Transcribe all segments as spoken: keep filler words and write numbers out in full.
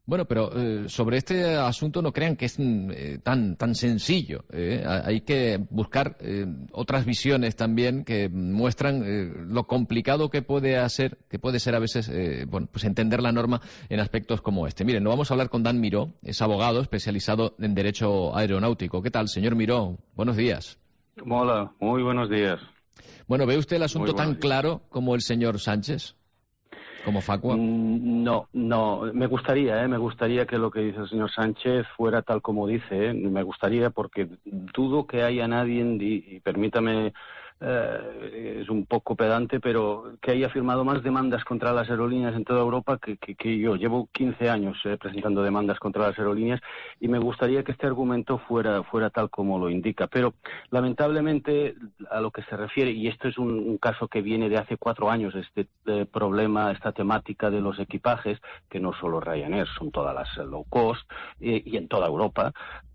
Bueno, pero eh, sobre este asunto no crean que es eh, tan tan sencillo. ¿eh? Hay que buscar eh, otras visiones también que muestran eh, lo complicado que puede hacer, que puede ser a veces, eh, bueno, pues entender la norma en aspectos como este. Miren, lo vamos a hablar con Dan Miró, es abogado especializado en derecho aeronáutico. ¿Qué tal, señor Miró? Buenos días. Hola, muy buenos días. Bueno, ¿ve usted el asunto tan días. claro como el señor Sánchez? ¿Como Facua? No, no, me gustaría, ¿eh? me gustaría que lo que dice el señor Sánchez fuera tal como dice, ¿eh? me gustaría porque dudo que haya nadie, y, y permítame, eh, es un poco pedante, pero que haya firmado más demandas contra las aerolíneas en toda Europa que, que, que yo. Llevo quince años eh, presentando demandas contra las aerolíneas y me gustaría que este argumento fuera, fuera tal como lo indica. Pero lamentablemente a lo que se refiere, y esto es un, un caso que viene de hace cuatro años, este eh, problema, esta temática de los equipajes, que no solo Ryanair, son todas las low cost eh, y en toda Europa,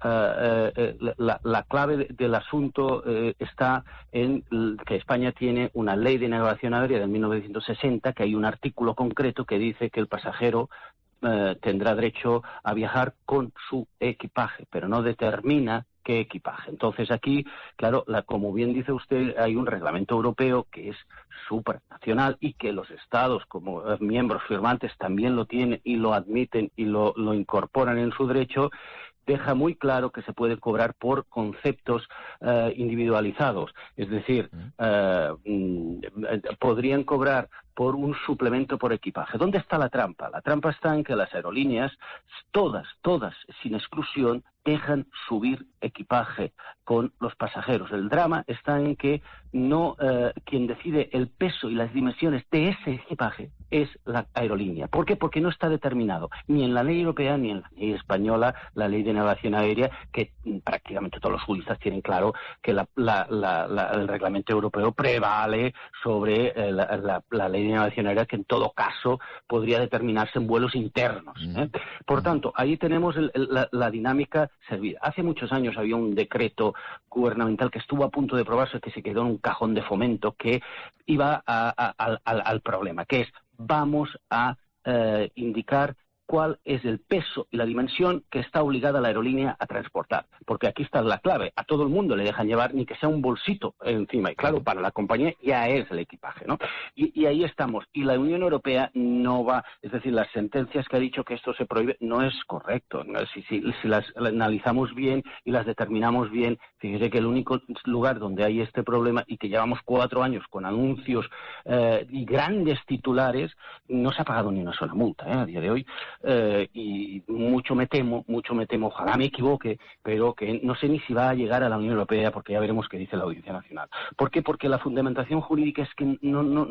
eh, eh, la, la clave de, del asunto eh, está en que España tiene una ley de navegación aérea de mil novecientos sesenta, que hay un artículo concreto que dice que el pasajero eh, tendrá derecho a viajar con su equipaje, pero no determina qué equipaje. Entonces aquí, claro, la, como bien dice usted, hay un reglamento europeo que es supranacional y que los estados como eh, miembros firmantes también lo tienen y lo admiten y lo, lo incorporan en su derecho. Deja muy claro que se puede cobrar por conceptos eh, individualizados. Es decir, eh, mm, podrían cobrar por un suplemento por equipaje. ¿Dónde está la trampa? La trampa está en que las aerolíneas, todas, todas, sin exclusión, dejan subir equipaje con los pasajeros. El drama está en que no eh, quien decide el peso y las dimensiones de ese equipaje es la aerolínea. ¿Por qué? Porque no está determinado ni en la ley europea ni en la ley española, la ley de navegación aérea, que prácticamente todos los juristas tienen claro que la, la, la, la, el reglamento europeo prevale sobre eh, la, la, la ley de navegación aérea, que en todo caso podría determinarse en vuelos internos. ¿eh? Por tanto, ahí tenemos el, el, la, la dinámica servida. Hace muchos años había un decreto gubernamental que estuvo a punto de aprobarse, que se quedó en un cajón de fomento, que iba a, a, a, al, al problema, que es vamos a eh, indicar cuál es el peso y la dimensión que está obligada la aerolínea a transportar. Porque aquí está la clave. A todo el mundo le dejan llevar ni que sea un bolsito encima. Y claro, para la compañía ya es el equipaje, ¿no? Y, y ahí estamos. Y la Unión Europea no va... Es decir, las sentencias que ha dicho que esto se prohíbe no es correcto. Si, si, si las, las analizamos bien y las determinamos bien, fíjese que el único lugar donde hay este problema y que llevamos cuatro años con anuncios eh, y grandes titulares, no se ha pagado ni una sola multa ¿eh? a día de hoy. Eh, y mucho me temo, mucho me temo, ojalá me equivoque, pero que no sé ni si va a llegar a la Unión Europea, porque ya veremos qué dice la Audiencia Nacional. ¿Por qué? Porque la fundamentación jurídica es que no... no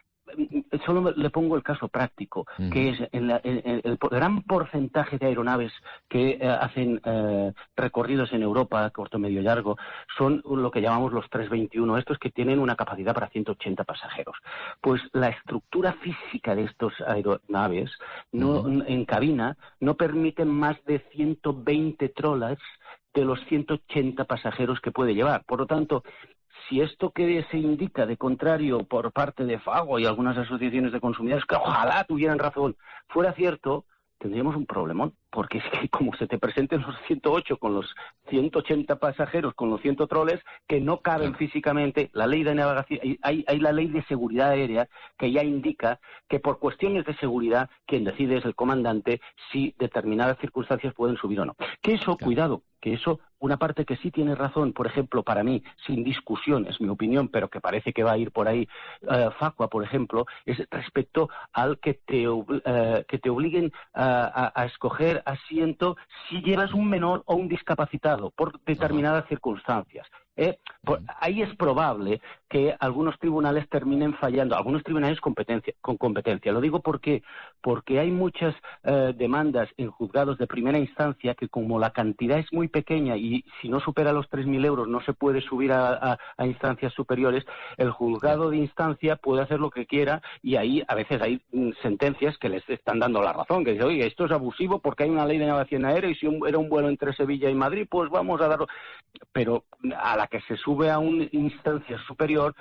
solo le pongo el caso práctico, uh-huh. que es en la, en, en el gran porcentaje de aeronaves que eh, hacen eh, recorridos en Europa, corto, medio y largo, son lo que llamamos los trescientos veintiuno, estos que tienen una capacidad para ciento ochenta pasajeros. Pues la estructura física de estos aeronaves no, uh-huh. en cabina no permiten más de ciento veinte trawlers de los ciento ochenta pasajeros que puede llevar. Por lo tanto, si esto que se indica de contrario por parte de Fago y algunas asociaciones de consumidores, que ojalá tuvieran razón, fuera cierto, tendríamos un problemón, porque es que como se te presenten los ciento ocho con los ciento ochenta pasajeros, con los cien troles, que no caben claro. físicamente, la ley de navegación, hay, hay la ley de seguridad aérea que ya indica que por cuestiones de seguridad quien decide es el comandante si determinadas circunstancias pueden subir o no. Que eso, claro. cuidado, que eso, una parte que sí tiene razón, por ejemplo, para mí, sin discusión, es mi opinión, pero que parece que va a ir por ahí, uh, Facua, por ejemplo, es respecto al que te, uh, que te obliguen a, a, a escoger asiento si llevas un menor o un discapacitado por determinadas uh-huh. circunstancias. Eh, por, ahí es probable que algunos tribunales terminen fallando, algunos tribunales competencia, con competencia. Lo digo porque, porque hay muchas eh, demandas en juzgados de primera instancia que como la cantidad es muy pequeña y si no supera los tres mil euros no se puede subir a, a, a instancias superiores, el juzgado de instancia puede hacer lo que quiera y ahí a veces hay mm, sentencias que les están dando la razón, que dicen, oye, esto es abusivo porque hay una ley de navegación aérea y si un, era un vuelo entre Sevilla y Madrid, pues vamos a darlo. Pero a la que se sube a una instancia superior,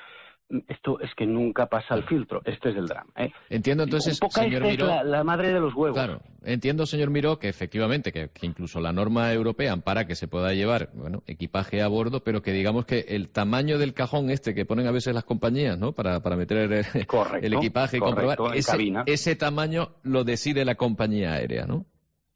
esto es que nunca pasa el filtro. Este es el drama, ¿eh? Entiendo entonces, un poco señor esta Miró, es la, la madre de los huevos. Claro, entiendo, señor Miró, que efectivamente que, que incluso la norma europea ampara que se pueda llevar, bueno, equipaje a bordo, pero que digamos que el tamaño del cajón este que ponen a veces las compañías, ¿no? Para, para meter el, correcto, el equipaje y correcto, comprobar, ese, ese tamaño lo decide la compañía aérea, ¿no?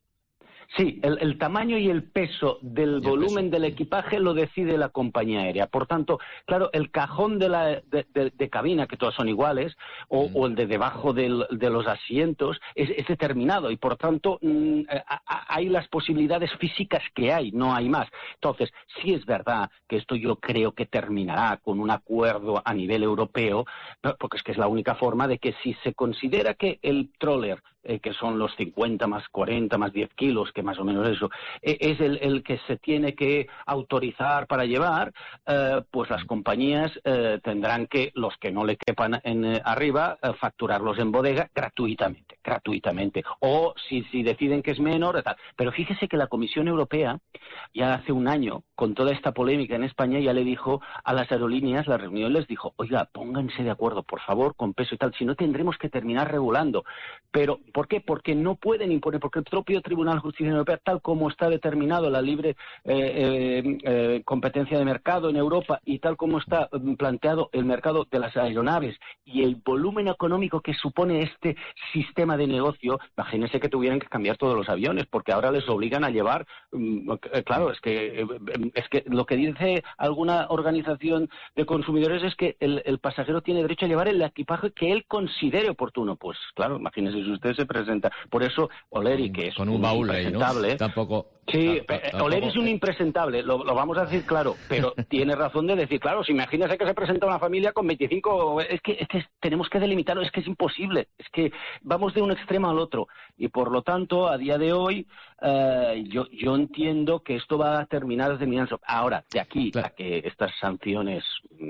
Sí, el, el tamaño y el peso del el volumen peso. del equipaje lo decide la compañía aérea. Por tanto, claro, el cajón de, la, de, de, de cabina, que todos son iguales, o, mm. o el de debajo del, de los asientos, es, es determinado y, por tanto, mmm, a, a, hay las posibilidades físicas que hay, no hay más. Entonces, sí es verdad que esto yo creo que terminará con un acuerdo a nivel europeo, porque es que es la única forma de que si se considera que el trawler, eh, que son los cincuenta más cuarenta más diez kilos, que más o menos eso, eh, es el, el que se tiene que autorizar para llevar, eh, pues las compañías eh, tendrán que, los que no le quepan en, eh, arriba, eh, facturarlos en bodega gratuitamente, gratuitamente. O si, si deciden que es menor, tal. Pero fíjese que la Comisión Europea, ya hace un año, con toda esta polémica en España, ya le dijo a las aerolíneas, la reunión les dijo, oiga, pónganse de acuerdo, por favor, con peso y tal, si no tendremos que terminar regulando. Pero, ¿por qué? Porque no pueden imponer, porque el propio Tribunal de Justicia Europea, tal como está determinado la libre eh, eh, eh, competencia de mercado en Europa y tal como está eh, planteado el mercado de las aeronaves y el volumen económico que supone este sistema de negocio, imagínense que tuvieran que cambiar todos los aviones, porque ahora les obligan a llevar, eh, claro, es que, eh, es que lo que dice alguna organización de consumidores es que el, el pasajero tiene derecho a llevar el equipaje que él considere oportuno. Pues claro, imagínense si usted se presenta. Por eso, Oleri, que es con un, un baúl ahí, ¿no? Tampoco. Sí, tampoco... Oleri es un impresentable, lo, lo vamos a decir claro, pero tiene razón de decir, claro, si imagínese que se presenta una familia con veinticinco, es que, es que tenemos que delimitarlo, es que es imposible, es que vamos de un extremo al otro, y por lo tanto, a día de hoy, uh, yo, yo entiendo que esto va a terminar terminando. Ahora, de aquí claro. a que estas sanciones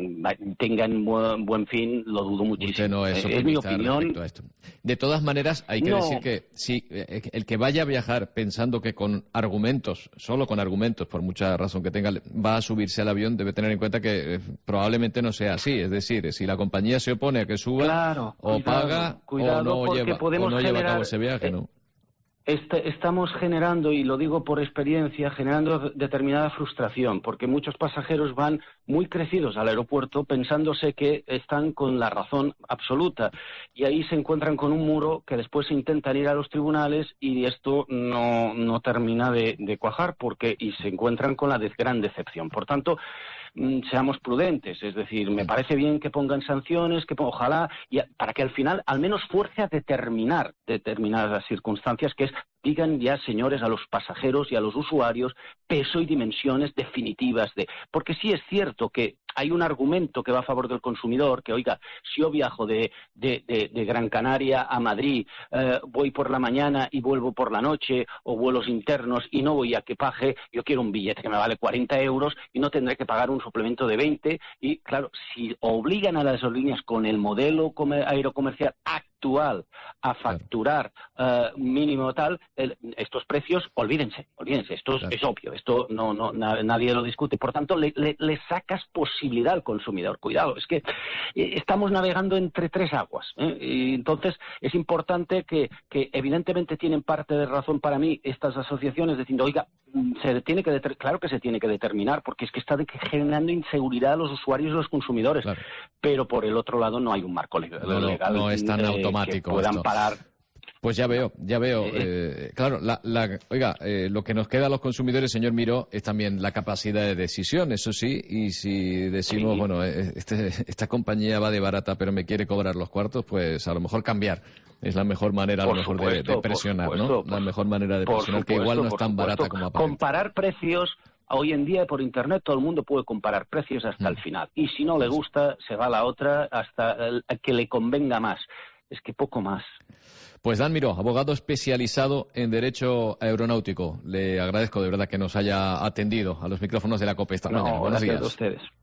tengan buen, buen fin, lo dudo muchísimo. Usted no es, es mi opinión. A esto. De todas maneras, hay que no. decir que sí, el que vaya a viajar pensando que con argumentos, solo con argumentos, por mucha razón que tenga, va a subirse al avión, debe tener en cuenta que eh, probablemente no sea así. Es decir, si la compañía se opone a que suba, claro, o cuidado, paga cuidado o no, lleva, podemos o no generar, lleva a cabo ese viaje, eh, ¿no? Este, estamos generando, y lo digo por experiencia, generando determinada frustración, porque muchos pasajeros van muy crecidos al aeropuerto pensándose que están con la razón absoluta y ahí se encuentran con un muro que después intentan ir a los tribunales y esto no, no termina de, de cuajar porque y se encuentran con la de, gran decepción. Por tanto, seamos prudentes, es decir, me parece bien que pongan sanciones, que ojalá, y para que al final al menos fuerce a determinar determinadas circunstancias, que es, digan ya, señores, a los pasajeros y a los usuarios peso y dimensiones definitivas de, porque sí es cierto que hay un argumento que va a favor del consumidor, que oiga, si yo viajo de, de, de, de Gran Canaria a Madrid, eh, voy por la mañana y vuelvo por la noche, o vuelos internos y no voy a equipaje, yo quiero un billete que me vale cuarenta euros y no tendré que pagar un suplemento de veinte, y claro, si obligan a las aerolíneas con el modelo aerocomercial actual a facturar claro. uh, mínimo tal, el, estos precios, olvídense, olvídense, esto claro. es obvio, esto no, no na, nadie lo discute, por tanto le, le, le sacas posibilidad al consumidor, cuidado, es que eh, estamos navegando entre tres aguas, ¿eh? Y entonces es importante que, que evidentemente tienen parte de razón para mí estas asociaciones diciendo, oiga, se tiene que claro que se tiene que determinar porque es que está generando inseguridad a los usuarios y a los consumidores, claro. pero por el otro lado no hay un marco legal, no, no, legal no es tan eh, automático que puedan esto. parar. Pues ya veo, ya veo. Eh, claro, la, la, oiga, eh, lo que nos queda a los consumidores, señor Miró, es también la capacidad de decisión, eso sí, y si decimos, sí. bueno, este, esta compañía va de barata pero me quiere cobrar los cuartos, pues a lo mejor cambiar es la mejor manera a lo mejor supuesto, de, de presionar, supuesto, ¿no? Por, la mejor manera de presionar, supuesto, que igual no es tan barata como aparece. Comparar precios. Hoy en día por internet todo el mundo puede comparar precios hasta mm. el final y si no le gusta se va a la otra hasta el, el que le convenga más. Es que poco más. Pues Dan Miró, abogado especializado en Derecho Aeronáutico. Le agradezco de verdad que nos haya atendido a los micrófonos de la COPE esta no, mañana. Buenos días. Gracias a ustedes.